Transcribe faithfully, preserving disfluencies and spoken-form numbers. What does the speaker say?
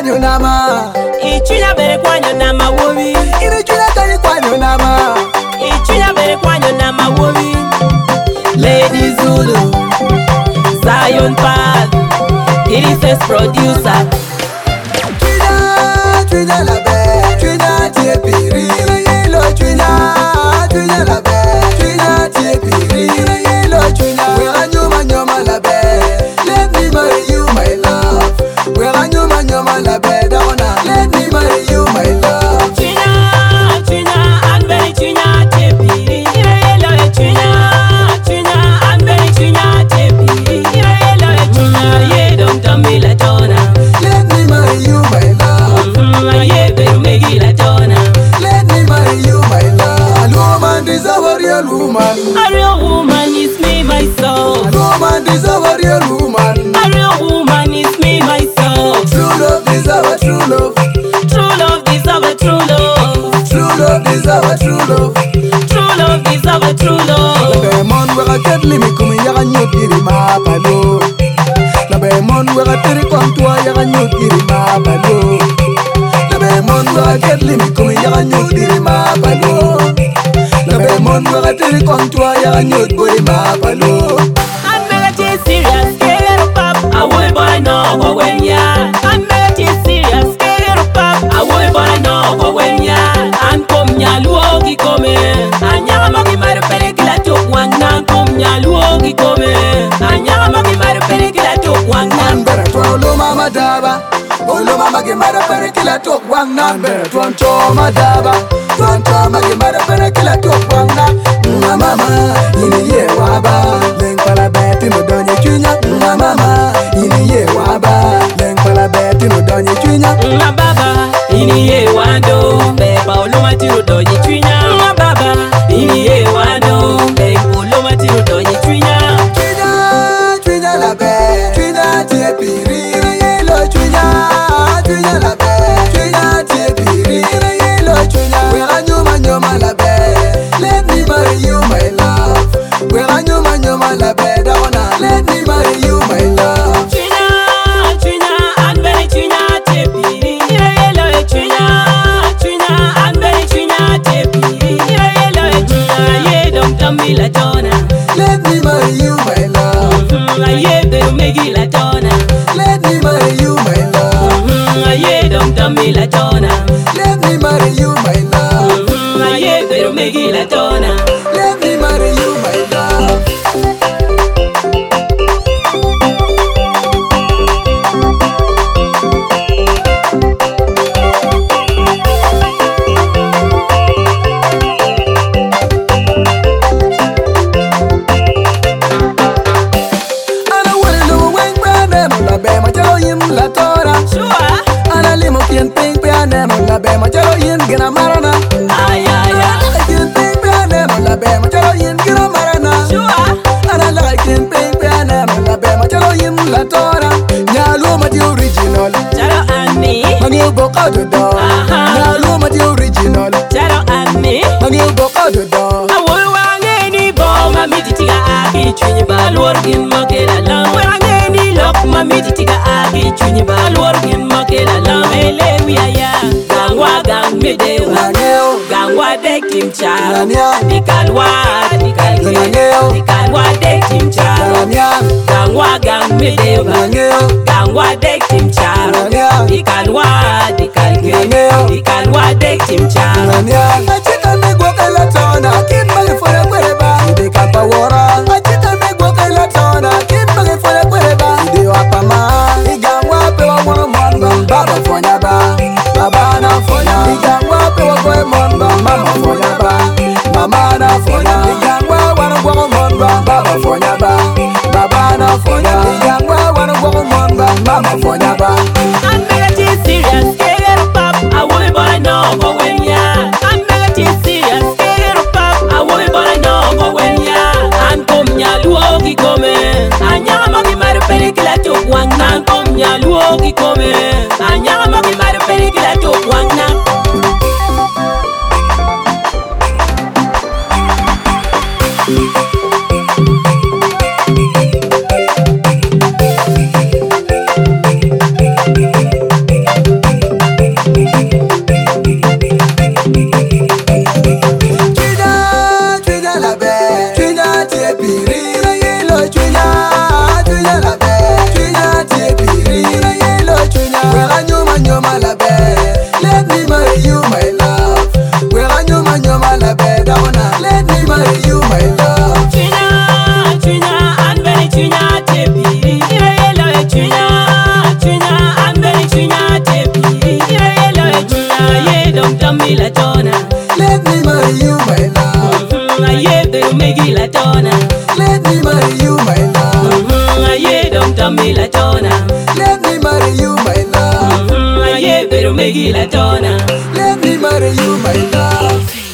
kwanyo nama. Ichunya bere kwanyo nama wobi. Ine chunya kani kwanyo nama. Ichunya bere kwanyo nama wobi. Lady Zulu, Zion Path, Irises producer. Chunya, chunya la be, chunya tie piri. Yelo chunya, chunya la be, chunya tie piri. Yelo chunya, wera nyuma nyuma la be. Let me marry you, my love. Wera nyuma nyuma la be, dawna. Let me marry you, my love. Chunya, chunya, I'm very chunya tie piri. Yelo chunya, chunya, I'm very chunya tie piri. Yelo chunya, ye don't tell me la dona. Let me marry you, my love. Mm, ye beru megi la dona. Let me marry you, my love. A woman deserve a real woman. A real woman is me, myself. A woman deserve a real woman. A real woman is me, myself. True love deserve a true love. True love deserve a true love. True love deserve a true love. True love deserve a true love. La be mon wera ketli mi kumi yaga nyotiri ma palo. La be mon wera tiri kontwa yaga nyotiri ma palo. La be mon wera ketli mi kumi yaga nyotiri ma palo. La be mon wera tiri kontwa yaga nyotiri ma palo. I'm very serious, get up, up. I will buy no go when ya. I'm very serious, get up, up. I will buy no go when ya. And come ya luogi come. Anya magi mare pere kila chok wang nang come ya luogi come. Anya magi mare pere kila chok wang nang. Bere tuan lo mama daba, olo mama ge mara pere kila tok wang na. Bere tuan cho madaba, tuan cho magi mara pere kila tok wang na. Mama ini ye waba, leng pala beti no donye chunya. Mama ini ye waba, leng pala beti no donye chunya. Ma baba, ini ye wando, be paulo matiro doji chunya. Ma baba, ini ye wando, be paulo matiro doji chunya. Chunya, chunya la be, chunya tie piri. Yelo chunya, chunya la be, chunya tie piri. Yelo chunya, wera nyuma nyuma la be. Let me marry you, my love. Wera nyuma nyuma la be, dawna. Let me marry you, my love. Chunya, chunya, I'm very chunya tepi. Yelo chunya, chunya, I'm very chunya tepi. Yelo chunya, ye don't tell me la dona. Let me marry you, my love. Mm, ye beru megi la dona. Let me marry you, my love. Mm, ye don't tell me la dona. Let me marry you, my love. Mm, ye beru megi la dona. Let me marry you, my love. Ana wale lo weng pe ne mo la be ma chalo yim la tora. Sure. Ana limo kien ping pe ne mo la be ma chalo yin gina marana. Ay, ay, ay. Kien ping pe ne mo la be ma chalo yin gina marana. Sure. Ana la kien ping pe ne mo la be ma chalo yim la tora. Nyalo ma di original. Charo ani. Mangi boka do do. Aha. Nyalo ma di original. Charo ani. Mangi boka do do. Awol wange ni bo mami titiga aki chunyi ba luor gin makela lam. Wange ni lok mami titiga aki chunyi ba luor gin makela lam. Ele wiaya gangwa gang medewa. Nangeo. Gangwa dek tim charo. Nanya. Dikalwa dikalke. Nangeo. Dikalwa dek tim charo. Nanya. Gangwa gang medewa. Nangeo. Gangwa dek tim charo. Nanya. Dikalwa dikalke. Nangeo. Dikalwa dek tim charo. Nanya. Achika me gwa kala tona. Kid mage fore kwere ba. Ide kapa wora. Achika me gwa kala tona. Kid mage fore kwere ba. Ide wapa ma. Igangwa pe wa mwana mwanda. Baba fonya ba. Baba na fonya. Igangwa pe wa kwe mwanda. Mama fonya ba. Mama na fonya. Igangwa wana gwa mwanda. Baba fonya ba. Baba na fonya. Igangwa wana gwa mwanda. Mama fonya ba. I'm mega serious, get up, up. I will buy no go when ya. I'm mega chona. Let me marry you, my love. Mhm, aye dom tammi la chona. Let me marry you, my love. Mhm, aye pero megi la chona. Let me marry you, my love.